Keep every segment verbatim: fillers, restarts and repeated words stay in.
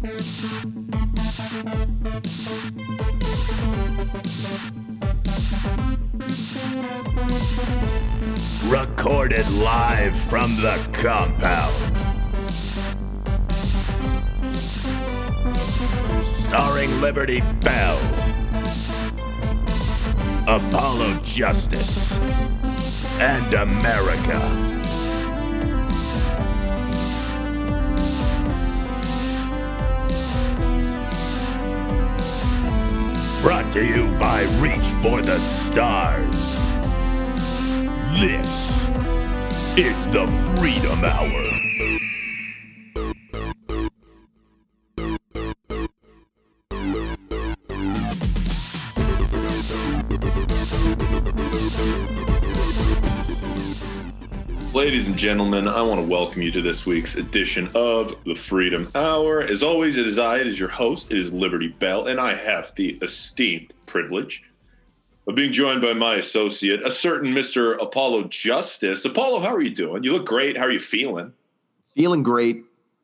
Recorded live from the compound. Starring Liberty Bell, Apollo Justice, and America. Brought to you by Reach for the Stars. This is the Freedom Hour. Ladies and gentlemen, I want to welcome you to this week's edition of the Freedom Hour. As always, it is I, it is your host, it is Liberty Bell, and I have the esteemed privilege of being joined by my associate, a certain Mister Apollo Justice. Apollo, how are you doing? You look great. How are you feeling? Feeling great.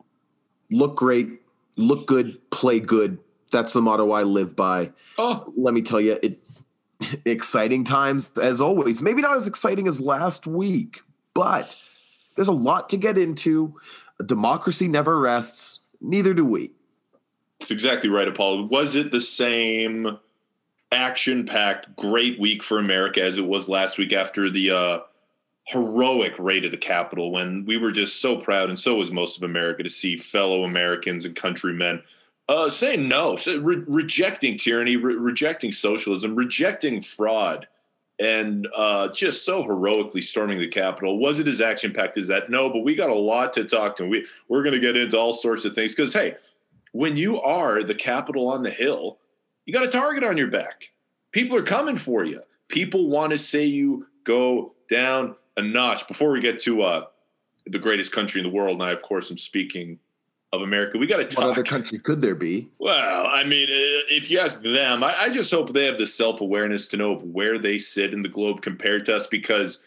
Look great. Look good. Play good. That's the motto I live by. Oh, let me tell you, it exciting times as always. Maybe not as exciting as last week, but there's a lot to get into. Democracy never rests. Neither do we. That's exactly right, Apollo. Was it the same action-packed, great week for America as it was last week after the uh, heroic raid of the Capitol, when we were just so proud, and so was most of America, to see fellow Americans and countrymen uh, saying no, say, re- rejecting tyranny, re- rejecting socialism, rejecting fraud, and uh, just so heroically storming the Capitol? Was it as action-packed as that? No, but we got a lot to talk to. We, we're going to get into all sorts of things because, hey, when you are the Capitol on the Hill, you got a target on your back. People are coming for you. People want to say you go down a notch. Before we get to uh, the greatest country in the world, and I, of course, am speaking of America, we got to talk. What other country could there be? Well, I mean, if you ask them, I, I just hope they have the self-awareness to know of where they sit in the globe compared to us, because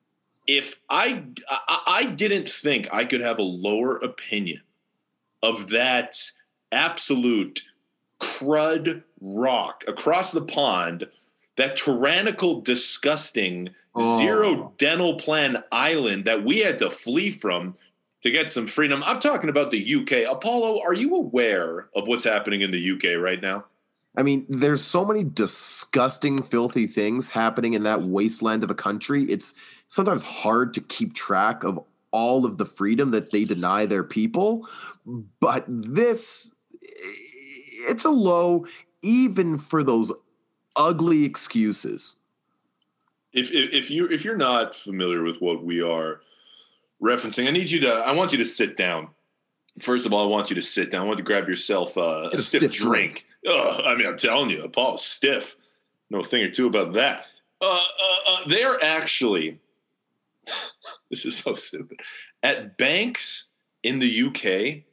if I, I, I didn't think I could have a lower opinion of that absolute crud rock across the pond, that tyrannical, disgusting, oh. zero dental plan island that we had to flee from to get some freedom. I'm talking about the U K. Apollo, are you aware of what's happening in the U K right now? I mean, there's so many disgusting, filthy things happening in that wasteland of a country. It's sometimes hard to keep track of all of the freedom that they deny their people. But this, it's a low even for those ugly excuses. If, if if you if you're not familiar with what we are referencing, I need you to I want you to sit down. First of all, I want you to sit down. I want you to grab yourself uh, a, a stiff, stiff drink. drink. Ugh, I mean, I'm telling you, Paul's stiff. Know a thing or two about that. Uh, uh, uh, they're actually this is so stupid. At banks in the U K,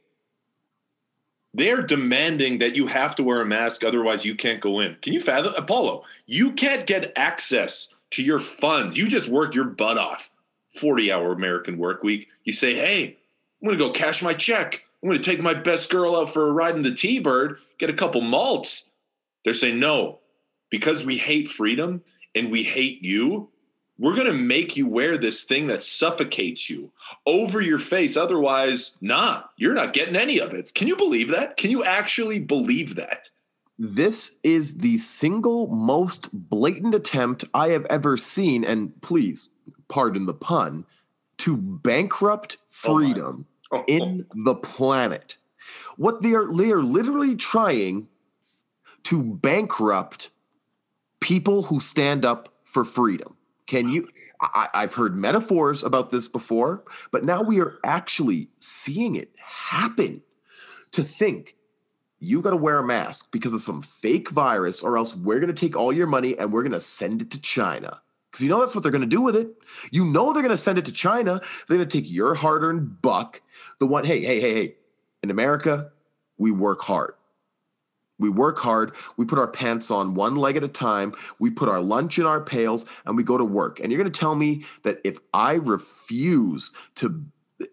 they're demanding that you have to wear a mask, otherwise you can't go in. Can you fathom? Apollo, you can't get access to your funds. You just worked your butt off. forty-hour American work week. You say, hey, I'm going to go cash my check. I'm going to take my best girl out for a ride in the T-Bird, get a couple malts. They're saying, no, because we hate freedom and we hate you, we're going to make you wear this thing that suffocates you over your face. Otherwise, nah, you're not getting any of it. Can you believe that? Can you actually believe that? This is the single most blatant attempt I have ever seen, and please, pardon the pun, to bankrupt freedom oh oh, in oh. the planet. What they are, they are literally trying to bankrupt people who stand up for freedom. Can you? I, I've heard metaphors about this before, but now we are actually seeing it happen. To think you got to wear a mask because of some fake virus, or else we're going to take all your money and we're going to send it to China. Because you know that's what they're going to do with it. You know they're going to send it to China. They're going to take your hard-earned buck. The one, hey, hey, hey, hey. In America, we work hard. We work hard. We put our pants on one leg at a time. We put our lunch in our pails, and we go to work. And you're going to tell me that if I refuse to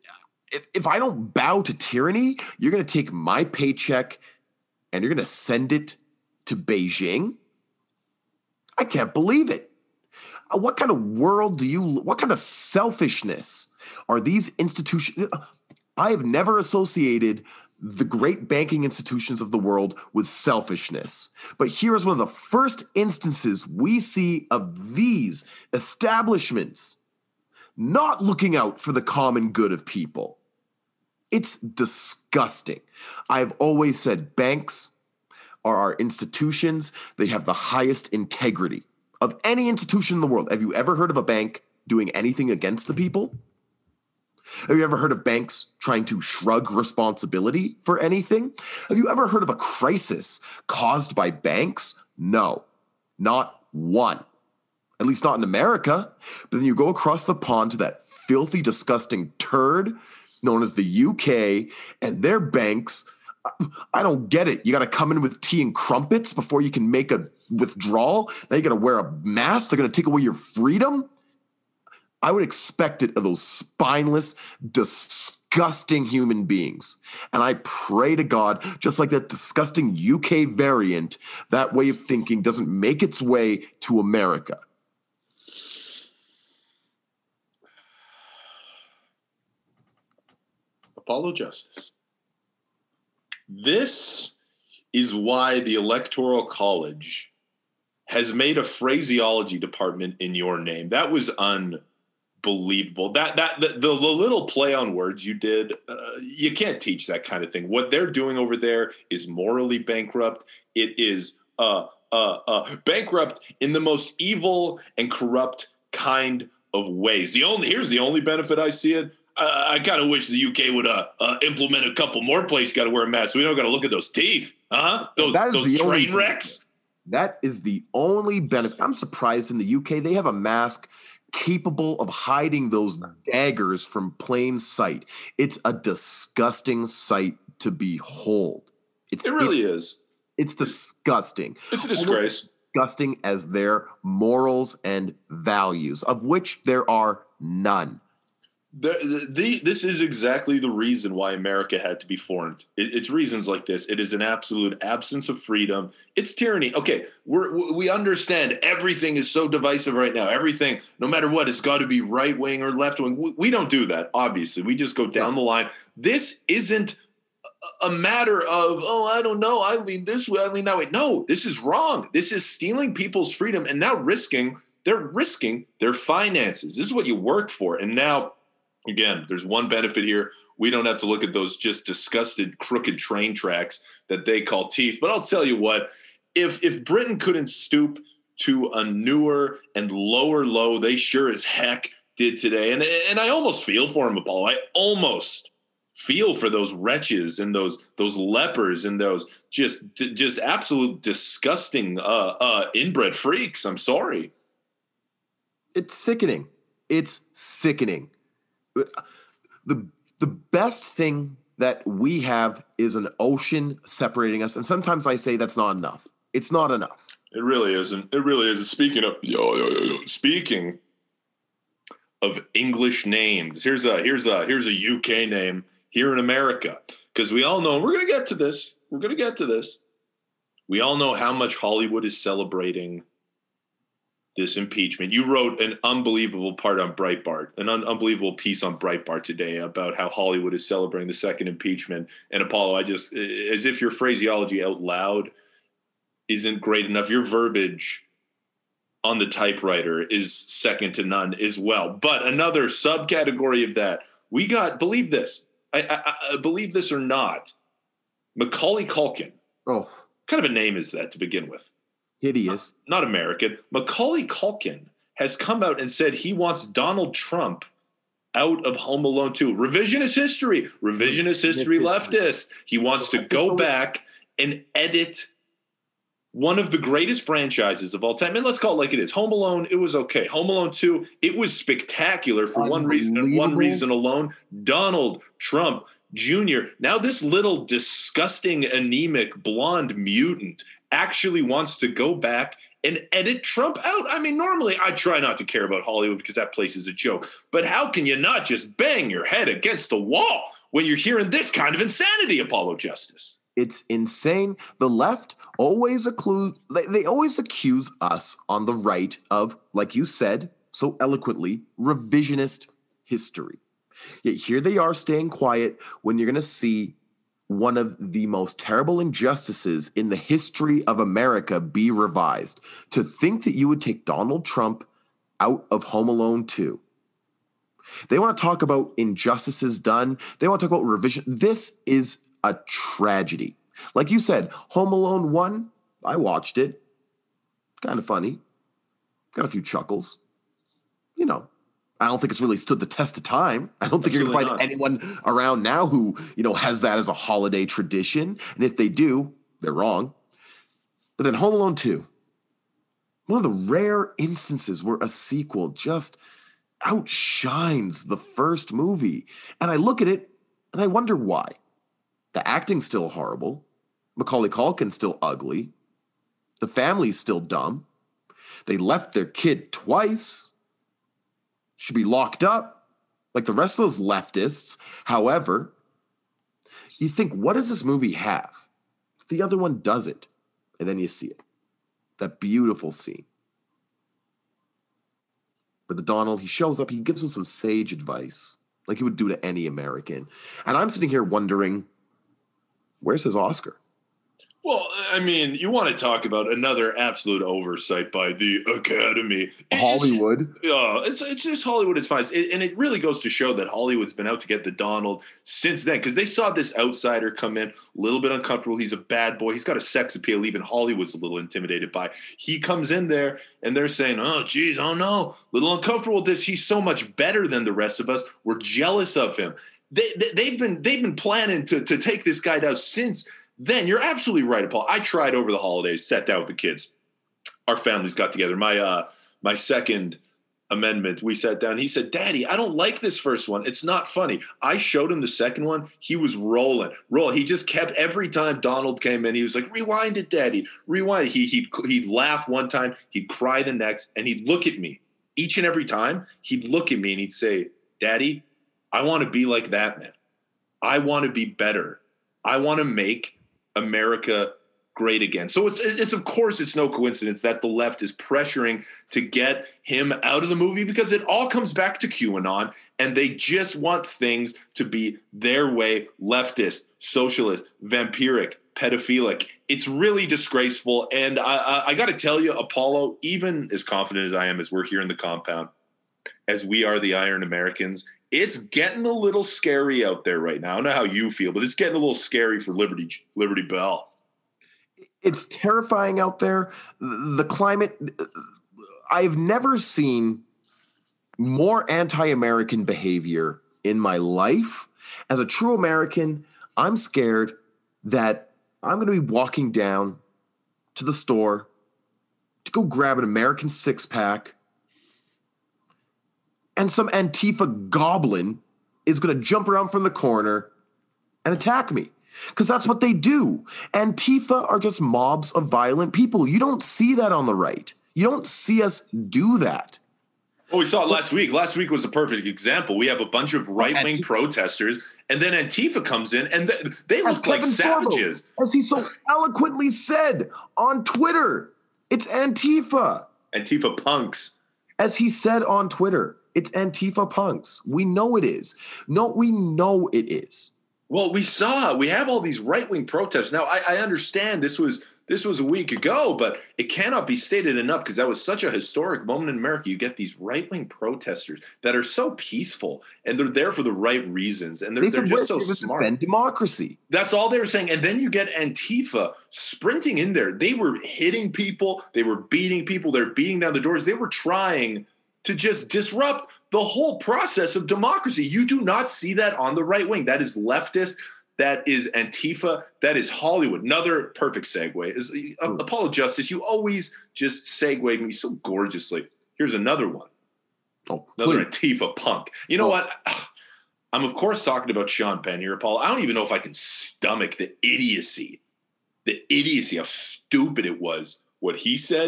if, if I don't bow to tyranny, you're going to take my paycheck and you're going to send it to Beijing? I can't believe it. Uh, What kind of world do you, what kind of selfishness are these institutions? I have never associated the great banking institutions of the world with selfishness. But here is one of the first instances we see of these establishments not looking out for the common good of people. It's disgusting. I've always said banks are our institutions. They have the highest integrity of any institution in the world. Have you ever heard of a bank doing anything against the people? Have you ever heard of banks trying to shrug responsibility for anything? Have you ever heard of a crisis caused by banks? No, not one. At least not in America. But then you go across the pond to that filthy, disgusting turd known as the U K, and their banks, I don't get it. You got to come in with tea and crumpets before you can make a withdrawal. Now you got to wear a mask. They're going to take away your freedom. I would expect it of those spineless, disgusting human beings. And I pray to God, just like that disgusting U K variant, that way of thinking doesn't make its way to America. Apollo Justice. This is why the Electoral College has made a phraseology department in your name. That was unbelievable. That that the, the little play on words you did, uh, you can't teach that kind of thing. What they're doing over there is morally bankrupt. It is uh, uh, uh, bankrupt in the most evil and corrupt kind of ways. The only here's the only benefit I see it. Uh, I kind of wish the U K would uh, uh, implement a couple more places got to wear a mask. So we don't got to look at those teeth, huh? Those, those train wrecks. That is the only benefit. I'm surprised in the U K they have a mask capable of hiding those daggers from plain sight. It's a disgusting sight to behold. It's, it really it, is. It's disgusting. It's a disgrace. Almost disgusting as their morals and values, of which there are none. The, the, the, this is exactly the reason why America had to be formed. It, it's reasons like this. It is an absolute absence of freedom. It's tyranny. Okay, we're, we understand everything is so divisive right now. Everything, no matter what, it's got to be right wing or left wing. We, we don't do that, obviously. We just go down the line. This isn't a matter of, oh, I don't know, I lean this way, I lean that way. No, this is wrong. This is stealing people's freedom and now risking, they're risking their finances. This is what you work for. And now, again, there's one benefit here. We don't have to look at those just disgusted, crooked train tracks that they call teeth. But I'll tell you what, if if Britain couldn't stoop to a newer and lower low, they sure as heck did today. And, and I almost feel for them, Apollo. I almost feel for those wretches and those those lepers and those just just absolute disgusting uh, uh, inbred freaks. I'm sorry. It's sickening. It's sickening. The the best thing that we have is an ocean separating us. And sometimes I say that's not enough. It's not enough. It really isn't. It really isn't. Speaking of yo, yo, yo, yo, speaking of English names, here's a here's a here's a U K name here in America. Because we all know, and we're gonna get to this. We're gonna get to this. We all know how much Hollywood is celebrating this impeachment. You wrote an unbelievable part on Breitbart, an un- unbelievable piece on Breitbart today about how Hollywood is celebrating the second impeachment. And Apollo, I just, as if your phraseology out loud isn't great enough, your verbiage on the typewriter is second to none as well. But another subcategory of that, we got, believe this, I, I, I believe this or not, Macaulay Culkin. Oh, what kind of a name is that to begin with? Hideous. Not, not American. Macaulay Culkin has come out and said he wants Donald Trump out of Home Alone two. Revisionist history. Revisionist history leftist. He wants to go back and edit one of the greatest franchises of all time. And let's call it like it is. Home Alone, it was okay. Home Alone two, it was spectacular for one reason and one reason alone. Donald Trump Junior Now this little disgusting, anemic, blonde mutant actually wants to go back and edit Trump out. I mean, normally I try not to care about Hollywood because that place is a joke. But how can you not just bang your head against the wall when you're hearing this kind of insanity, Apollo Justice? It's insane. The left always accuse, they always accuse us on the right of, like you said so eloquently, revisionist history. Yet here they are staying quiet when you're going to see one of the most terrible injustices in the history of America be revised. To think that you would take Donald Trump out of Home Alone two. They want to talk about injustices done. They want to talk about revision. This is a tragedy. Like you said, Home Alone one, I watched it. Kind of funny. Got a few chuckles. You know, I don't think it's really stood the test of time. I don't think Absolutely you're going to find not. anyone around now who, you know, has that as a holiday tradition. And if they do, they're wrong. But then Home Alone two, one of the rare instances where a sequel just outshines the first movie. And I look at it and I wonder why. The acting's still horrible. Macaulay Culkin's still ugly. The family's still dumb. They left their kid twice. Should be locked up like the rest of those leftists. However, you think, what does this movie have? The other one doesn't. And then you see it. That beautiful scene. But the Donald, he shows up, he gives him some sage advice, like he would do to any American. And I'm sitting here wondering, where's his Oscar? Well, I mean, you want to talk about another absolute oversight by the Academy. Hollywood. Yeah, it's, it's just Hollywood. It's fine. It, and it really goes to show that Hollywood's been out to get the Donald since then, because they saw this outsider come in, a little bit uncomfortable. He's a bad boy. He's got a sex appeal. Even Hollywood's a little intimidated by. He comes in there, and they're saying, oh, geez, oh, no, a little uncomfortable with this. He's so much better than the rest of us. We're jealous of him. They, they, they've been they've been planning to, to take this guy down since then. You're absolutely right, Paul. I tried over the holidays, sat down with the kids. Our families got together. My uh, my second amendment, we sat down. He said, Daddy, I don't like this first one. It's not funny. I showed him the second one. He was rolling. Roll. He just kept, every time Donald came in, he was like, rewind it, Daddy. Rewind it. He, he'd, he'd laugh one time. He'd cry the next. And he'd look at me. Each and every time, he'd look at me and he'd say, Daddy, I want to be like that man. I want to be better. I want to make America great again. So it's, it's of course, it's no coincidence that the left is pressuring to get him out of the movie, because it all comes back to QAnon, and they just want things to be their way: leftist, socialist, vampiric, pedophilic. It's really disgraceful. And I, I, I got to tell you, Apollo, even as confident as I am, as we're here in the compound, as we are the Iron Americans, it's getting a little scary out there right now. I don't know how you feel, but it's getting a little scary for Liberty Liberty Bell. It's terrifying out there. The climate, I've never seen more anti-American behavior in my life. As a true American, I'm scared that I'm going to be walking down to the store to go grab an American six-pack, and some Antifa goblin is going to jump around from the corner and attack me. Because that's what they do. Antifa are just mobs of violent people. You don't see that on the right. You don't see us do that. Well, we saw it last week. Last week was a perfect example. We have a bunch of right-wing Antifa protesters, and then Antifa comes in, and they, they look like savages. Sorbo, as he so eloquently said on Twitter, it's Antifa. Antifa punks. As he said on Twitter, it's Antifa punks. We know it is. No, we know it is. Well, we saw, we have all these right-wing protests. Now, I, I understand this was this was a week ago, but it cannot be stated enough, because that was such a historic moment in America. You get these right-wing protesters that are so peaceful, and they're there for the right reasons, and they're, they they're just so smart. Defend democracy. That's all they were saying. And then you get Antifa sprinting in there. They were hitting people. They were beating people. They're beating down the doors. They were trying to just disrupt the whole process of democracy. You do not see that on the right wing. That is leftist. That is Antifa. That is Hollywood. Another perfect segue is uh, Apollo Justice. You always just segue me so gorgeously. Here's another one. Oh, another please. Antifa punk. You know oh. what? I'm, of course, talking about Sean Penn here, Apollo. I don't even know if I can stomach the idiocy, the idiocy, how stupid it was, what he said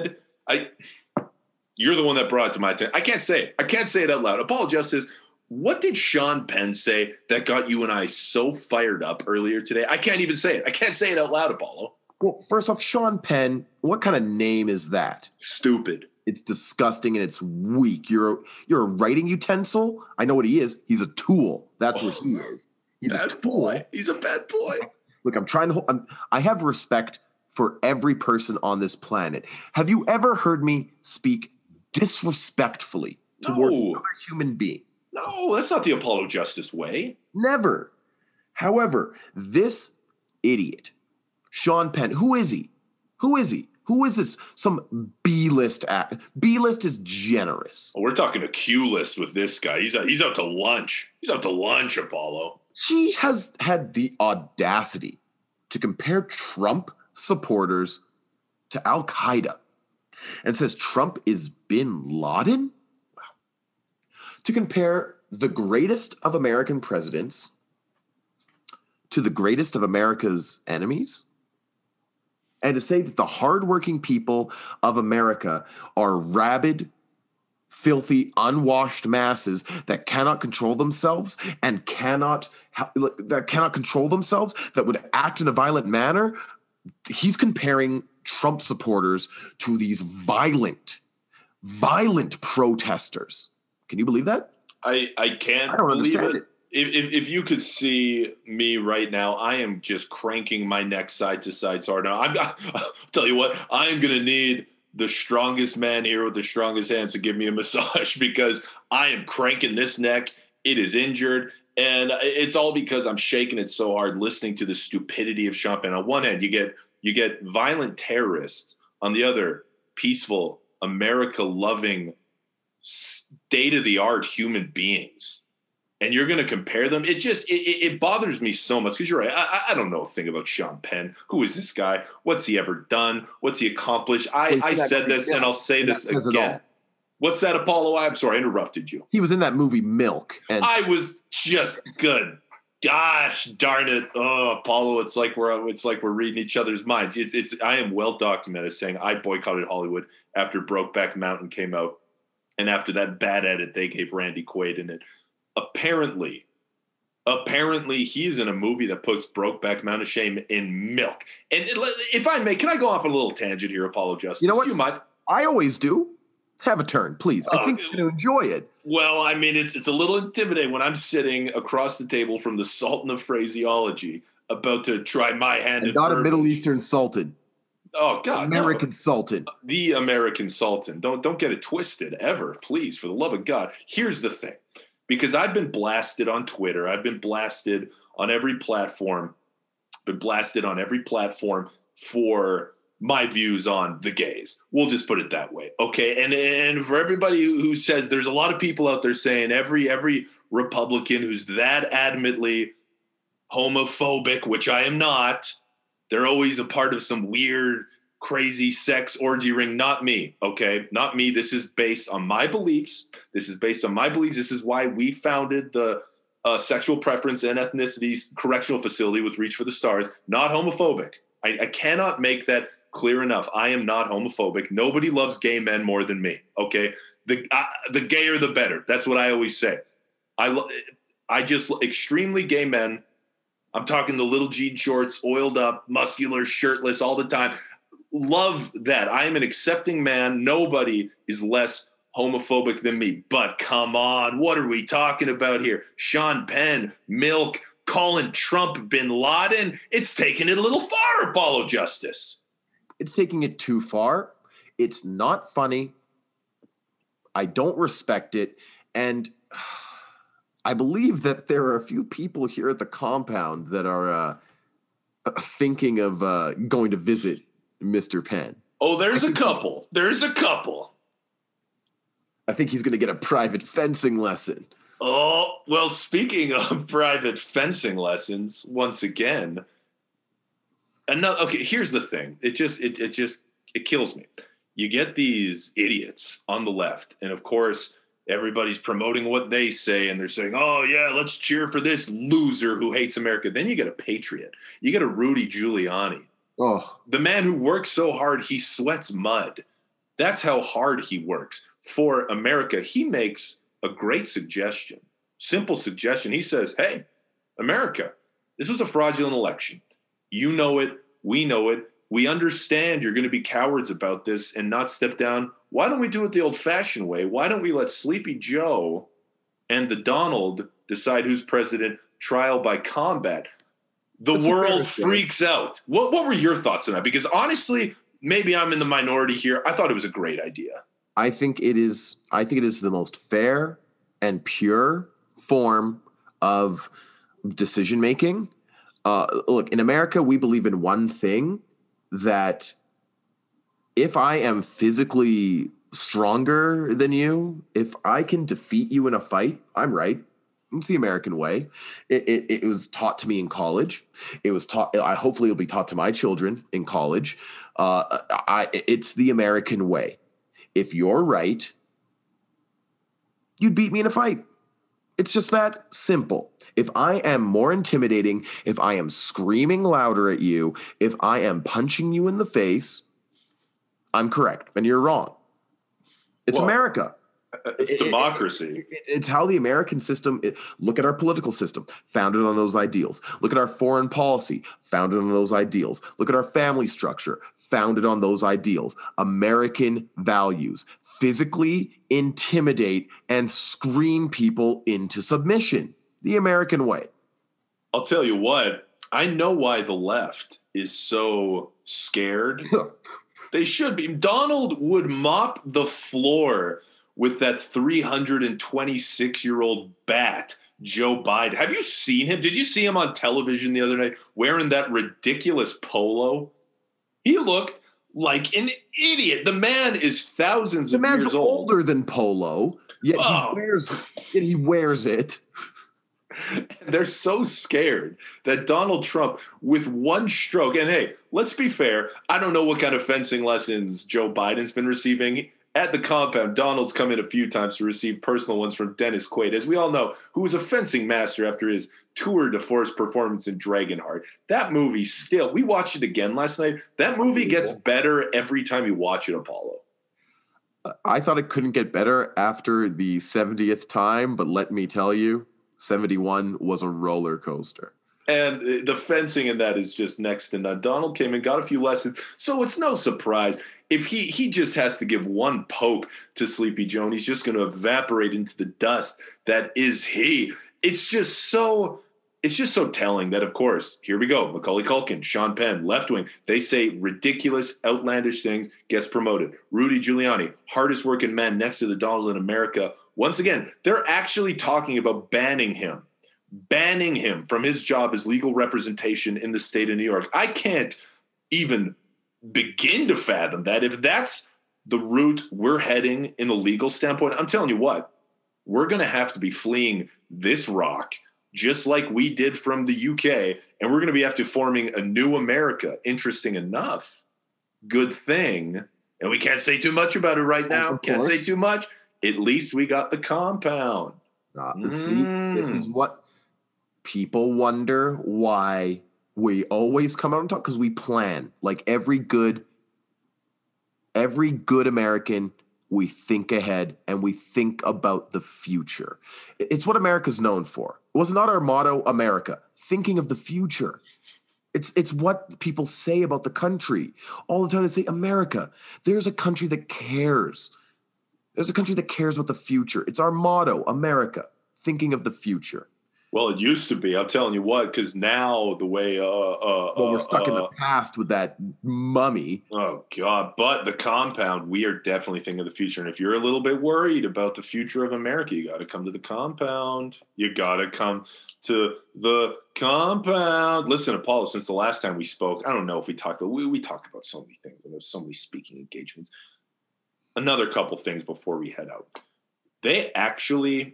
I, you're the one that brought it to my attention. I can't say it. I can't say it out loud. Apollo Justice, what did Sean Penn say that got you and I so fired up earlier today? I can't even say it. I can't say it out loud, Apollo. Well, first off, Sean Penn, what kind of name is that? Stupid. It's disgusting and it's weak. You're a, you're a writing utensil. I know what he is. He's a tool. That's oh, what he is. He's bad a tool. boy. He's a bad boy. Look, I'm trying to hold, I'm, I have respect for every person on this planet. Have you ever heard me speak disrespectfully towards no. another human being? No, that's not the Apollo Justice way. Never. However, this idiot, Sean Penn, who is he? Who is he? Who is this? Some B-list act. B-list is generous. Oh, we're talking a Q-list with this guy. He's out, he's out to lunch. He's out to lunch, Apollo. He has had the audacity to compare Trump supporters to Al-Qaeda and says Trump is bin Laden? Wow. To compare the greatest of American presidents to the greatest of America's enemies? And to say that the hardworking people of America are rabid, filthy, unwashed masses that cannot control themselves and cannot that cannot control themselves, that would act in a violent manner. He's comparing Trump supporters to these violent, violent protesters. Can you believe that? I, I can't I don't believe understand it. it. If, if if you could see me right now, I am just cranking my neck side to side so hard now. I'm, I'll tell you what, I am going to need the strongest man here with the strongest hands to give me a massage because I am cranking this neck. It is injured, and it's all because I'm shaking it so hard listening to the stupidity of Sean Penn. On one hand, you get you get violent terrorists. On the other, peaceful, America-loving, state-of-the-art human beings. And you're going to compare them. It just, it, it bothers me so much because you're right. I, I don't know a thing about Sean Penn. Who is this guy? What's he ever done? What's he accomplished? I, well, I said this and I'll say and this again. What's that, Apollo? I'm sorry, I interrupted you. He was in that movie Milk. And I was just good. Gosh darn it. Oh, Apollo, it's like we're it's like we're reading each other's minds. It's, it's I am well documented saying I boycotted Hollywood after Brokeback Mountain came out and after that bad edit they gave Randy Quaid in it. Apparently, apparently he's in a movie that puts Brokeback Mountain to shame in Milk. And if I may, can I go off on a little tangent here, Apollo Justice? You know what? Do you mind? I always do. Have a turn, please. I uh, think you're going to enjoy it. Well, I mean, it's it's a little intimidating when I'm sitting across the table from the Sultan of Phraseology about to try my hand and at not verbiage. a Middle Eastern Sultan. Oh, God, American no. Sultan. The American Sultan. Don't don't get it twisted, ever, please, for the love of God. Here's the thing. Because I've been blasted on Twitter. I've been blasted on every platform. Been blasted on every platform for my views on the gays. We'll just put it that way. Okay. And and for everybody who says there's a lot of people out there saying every every Republican who's that adamantly homophobic, which I am not, they're always a part of some weird, crazy sex orgy ring. Not me. Okay. Not me. This is based on my beliefs. This is based on my beliefs. This is why we founded the uh, sexual preference and ethnicity correctional facility with Reach for the Stars. Not homophobic. I, I cannot make that clear enough. I am not homophobic. Nobody loves gay men more than me. Okay. The, uh, the gayer, the better. That's what I always say. I, lo- I just extremely gay men. I'm talking the little jean shorts, oiled up, muscular, shirtless all the time. Love that. I am an accepting man. Nobody is less homophobic than me. But come on, what are we talking about here? Sean Penn, Milk, calling Trump bin Laden. It's taking it a little far, Apollo Justice. It's taking it too far. It's not funny. I don't respect it. And I believe that there are a few people here at the compound that are uh, thinking of uh, going to visit Mister Penn. Oh, there's a couple. There's a couple. I think he's going to get a private fencing lesson. Oh, well, speaking of private fencing lessons, once again, another, okay, here's the thing. It just, it, it just, it kills me. You get these idiots on the left, and of course, everybody's promoting what they say, and they're saying, oh, yeah, let's cheer for this loser who hates America. Then you get a patriot. You get a Rudy Giuliani. Oh, the man who works so hard, he sweats mud. That's how hard he works for America. He makes a great suggestion, simple suggestion. He says, hey, America, this was a fraudulent election. You know it. We know it. We understand you're going to be cowards about this and not step down. Why don't we do it the old-fashioned way? Why don't we let Sleepy Joe and the Donald decide who's president, trial by combat? The That's world freaks out. What, what were your thoughts on that? Because honestly, maybe I'm in the minority here. I thought it was a great idea. I think it is. I think it is the most fair and pure form of decision making. Uh, look, in America, we believe in one thing, that if I am physically stronger than you, if I can defeat you in a fight, I'm right. It's the American way. It, it, it was taught to me in college. It was taught. I hopefully it'll be taught to my children in college. Uh, I, it's the American way. If you're right, you'd beat me in a fight. It's just that simple. If I am more intimidating, if I am screaming louder at you, if I am punching you in the face, I'm correct and you're wrong. It's well, America. It's it, democracy. It, it, it's how the American system, it, look at our political system, founded on those ideals. Look at our foreign policy, founded on those ideals. Look at our family structure, founded on those ideals. American values. Physically intimidate and scream people into submission. The American way. I'll tell you what, I know why the left is so scared. They should be. Donald would mop the floor with that three hundred twenty-six-year-old bat, Joe Biden. Have you seen him? Did you see him on television the other night wearing that ridiculous polo? He looked like an idiot. The man is thousands the of years old. The man's older than polo, yet oh. he wears yet he wears it. They're so scared that Donald Trump, with one stroke, and hey, let's be fair, I don't know what kind of fencing lessons Joe Biden's been receiving. At the compound, Donald's come in a few times to receive personal ones from Dennis Quaid, as we all know, who was a fencing master after his tour de force performance in Dragonheart. That movie still, we watched it again last night. That movie gets better every time you watch it, Apollo. I thought it couldn't get better after the seventieth time, but let me tell you, seventy-one was a roller coaster. And the fencing in that is just next to none. Donald came and got a few lessons, so it's no surprise. If he he just has to give one poke to Sleepy Joe, and he's just going to evaporate into the dust that is he. It's just so it's just so telling that, of course, here we go. Macaulay Culkin, Sean Penn, left wing. They say ridiculous, outlandish things, gets promoted. Rudy Giuliani, hardest working man next to the Donald in America. Once again, they're actually talking about banning him, banning him from his job as legal representation in the state of New York. I can't even begin to fathom that. If that's the route we're heading in the legal standpoint, I'm telling you what, we're going to have to be fleeing this rock just like we did from the U K, and we're going to be after forming a new America. Interesting enough. Good thing. And we can't say too much about it right now. Can't say too much. At least we got the compound. Uh, mm. See, this is what people wonder why we always come out and talk, because we plan. Like every good, every good American, we think ahead and we think about the future. It's what America's known for. It was not our motto, America, thinking of the future. It's it's what people say about the country. All the time they say, America, there's a country that cares. There's a country that cares about the future. It's our motto, America, thinking of the future. Well, it used to be. I'm telling you what, because now the way... Uh, uh, well, we're stuck uh, in the past with that mummy. Oh, God. But the compound, we are definitely thinking of the future. And if you're a little bit worried about the future of America, you got to come to the compound. You got to come to the compound. Listen, Apollo, since the last time we spoke, I don't know if we talked about... We, we talked about so many things. And there's so many speaking engagements. Another couple things before we head out. They actually...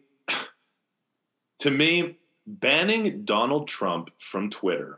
To me... banning Donald Trump from Twitter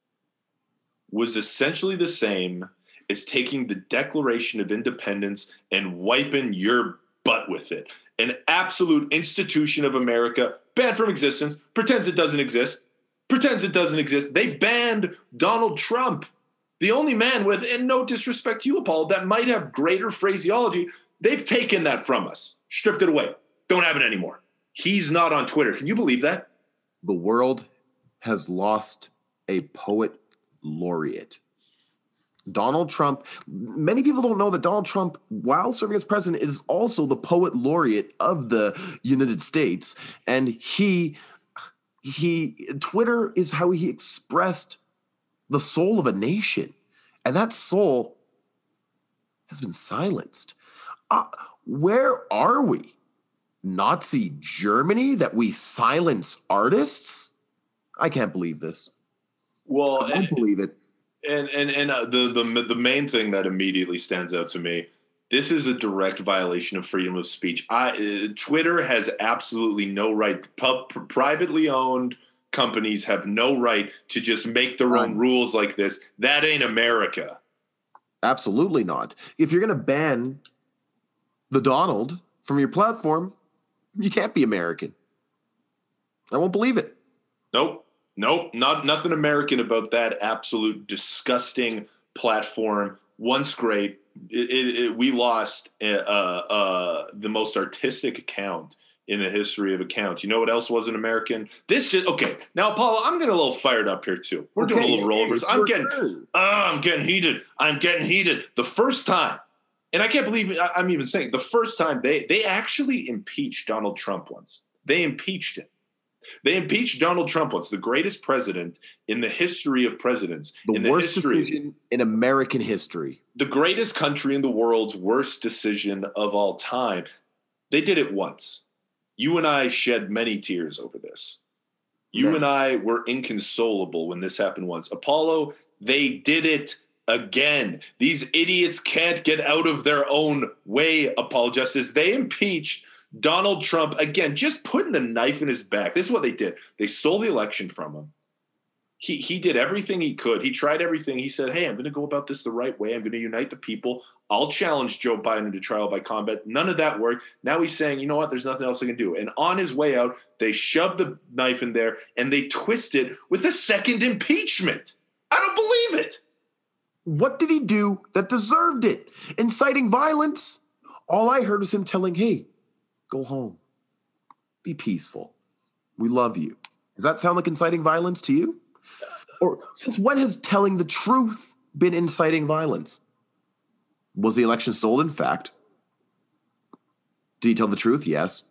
was essentially the same as taking the Declaration of Independence and wiping your butt with it. An absolute institution of America, banned from existence, pretends it doesn't exist, pretends it doesn't exist. They banned Donald Trump. The only man with, and no disrespect to you, Apollo, that might have greater phraseology, they've taken that from us, stripped it away. Don't have it anymore. He's not on Twitter. Can you believe that? The world has lost a poet laureate. Donald Trump, many people don't know that Donald Trump, while serving as president, is also the poet laureate of the United States. And he, he, Twitter is how he expressed the soul of a nation. And that soul has been silenced. Uh, where are we? Nazi Germany, that we silence artists? I can't believe this. Well, I don't believe it. And and and uh, the the the main thing that immediately stands out to me, this is a direct violation of freedom of speech. I uh, Twitter has absolutely no right. Pub, privately owned companies have no right to just make their own rules like this. That ain't America. Absolutely not. If you're going to ban the Donald from your platform, you can't be American. I won't believe it. Nope. Nope, not nothing American about that absolute disgusting platform. Once great, it, it, it, we lost uh, uh, the most artistic account in the history of accounts. You know what else wasn't American? This is okay. Now, Paula, I'm getting a little fired up here too. We're okay, doing a little rollovers. I'm getting, uh, I'm getting heated. I'm getting heated. The first time, and I can't believe I'm even saying the first time they they actually impeached Donald Trump once. They impeached him. They impeached Donald Trump once, the greatest president in the history of presidents. The in the worst history, decision in American history. The greatest country in the world's worst decision of all time. They did it once. You and I shed many tears over this. You Man. and I were inconsolable when this happened once. Apollo, they did it again. These idiots can't get out of their own way, Apollo Justice. They impeached Donald Trump, again, just putting the knife in his back. This is what they did. They stole the election from him. He he did everything he could. He tried everything. He said, hey, I'm going to go about this the right way. I'm going to unite the people. I'll challenge Joe Biden to trial by combat. None of that worked. Now he's saying, you know what, there's nothing else I can do. And on his way out, they shoved the knife in there and they twisted with a second impeachment. I don't believe it. What did he do that deserved it? Inciting violence? All I heard was him telling, hey, go home. Be peaceful. We love you. Does that sound like inciting violence to you? Or since when has telling the truth been inciting violence? Was the election stolen? Fact. Did he tell the truth? Yes.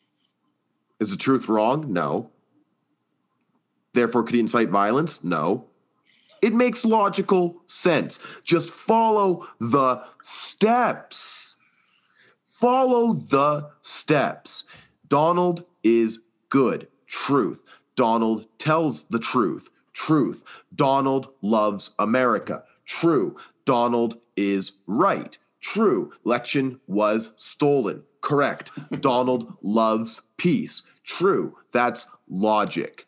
Is the truth wrong? No. Therefore, could he incite violence? No. It makes logical sense. Just follow the steps. Follow the steps. Donald is good. Truth. Donald tells the truth. Truth. Donald loves America. True. Donald is right. True. Election was stolen. Correct. Donald loves peace. True. That's logic.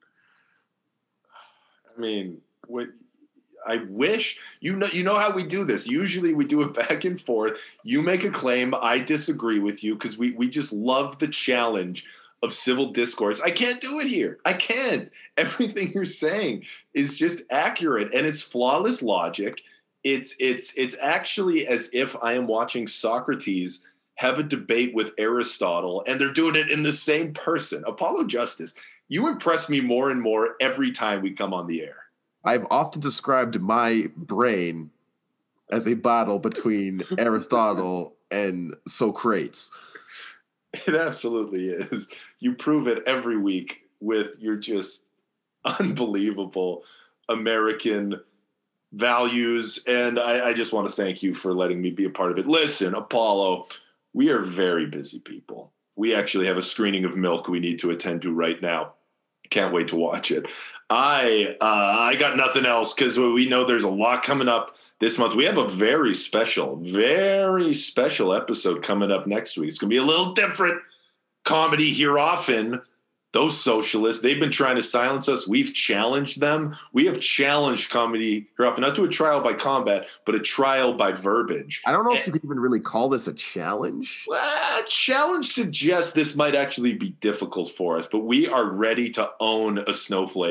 I mean, what I wish you know you know how we do this. Usually we do it back and forth. You make a claim, I disagree with you because we we just love the challenge of civil discourse. I can't do it here. I can't. Everything you're saying is just accurate and it's flawless logic. It's it's it's actually as if I am watching Socrates have a debate with Aristotle and they're doing it in the same person. Apollo Justice, you impress me more and more every time we come on the air. I've often described my brain as a battle between Aristotle and Socrates. It absolutely is. You prove it every week with your just unbelievable American values. And I, I just want to thank you for letting me be a part of it. Listen, Apollo, we are very busy people. We actually have a screening of Milk we need to attend to right now. Can't wait to watch it. I uh, I got nothing else because we know there's a lot coming up this month. We have a very special, very special episode coming up next week. It's going to be a little different. Comedy here often. Those socialists, they've been trying to silence us. We've challenged them. We have challenged comedy here often, not to a trial by combat, but a trial by verbiage. I don't know and, if you could even really call this a challenge. Well, challenge suggests this might actually be difficult for us, but we are ready to own a snowflake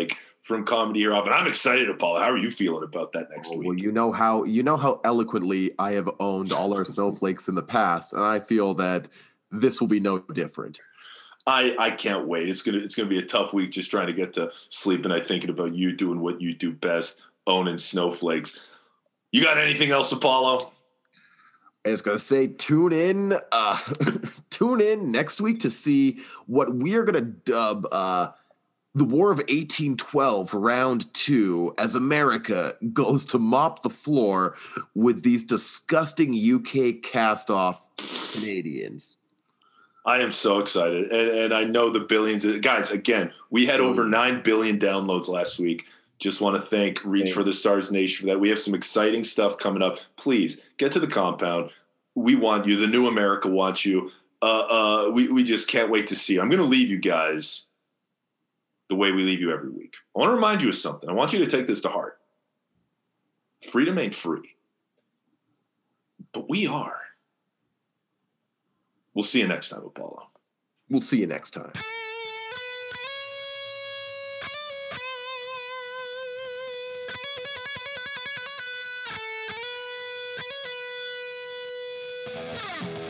from Comedy Here Off. And I'm excited, Apollo. How are you feeling about that next oh, week? Well, you know how you know how eloquently I have owned all our snowflakes in the past, and I feel that this will be no different. I, I can't wait. It's gonna it's gonna be a tough week just trying to get to sleep, and I thinking about you doing what you do best, owning snowflakes. You got anything else, Apollo? I was gonna say, tune in, uh, tune in next week to see what we are gonna dub uh, the War of eighteen twelve Round Two, as America goes to mop the floor with these disgusting U K cast-off Canadians. I am so excited, and and I know the billions of guys. Again, we had over nine billion downloads last week. Just want to thank Reach Thanks. for the Stars Nation for that. We have some exciting stuff coming up. Please get to the compound. We want you. The new America wants you. Uh, uh, we, we just can't wait to see you. I'm going to leave you guys the way we leave you every week. I want to remind you of something. I want you to take this to heart. Freedom ain't free, but we are. We'll see you next time, Apollo. We'll see you next time. Thank you.